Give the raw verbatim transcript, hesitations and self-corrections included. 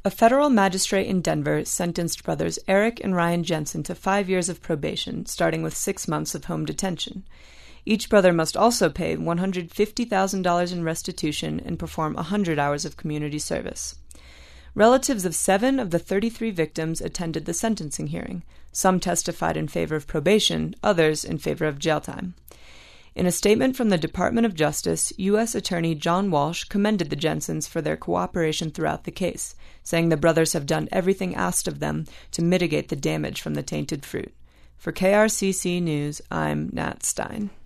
A federal magistrate in Denver sentenced brothers Eric and Ryan Jensen to five years of probation, starting with six months of home detention. Each brother must also pay one hundred fifty thousand dollars in restitution and perform one hundred hours of community service. Relatives of seven of the thirty-three victims attended the sentencing hearing. Some testified in favor of probation, others in favor of jail time. In a statement from the Department of Justice, U S Attorney John Walsh commended the Jensens for their cooperation throughout the case, saying the brothers have done everything asked of them to mitigate the damage from the tainted fruit. For K R C C News, I'm Nat Stein.